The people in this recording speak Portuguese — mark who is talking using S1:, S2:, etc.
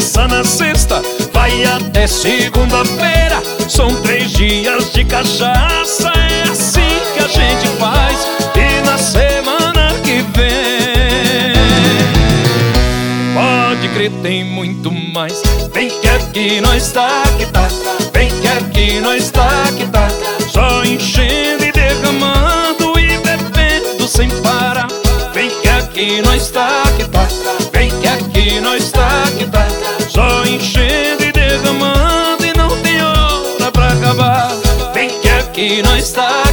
S1: começa na sexta, vai até segunda-feira. São 3 dias de cachaça, é assim que a gente faz. E na semana que vem, pode crer, tem muito mais. Vem que aqui nós tá que tá, vem que aqui nós tá que tá. Só enchendo e derramando e bebendo sem parar. Vem que aqui nós tá que tá, vem que aqui nós tá que tá. Só enchendo e derramando e não tem hora pra acabar. Vem que aqui nós tá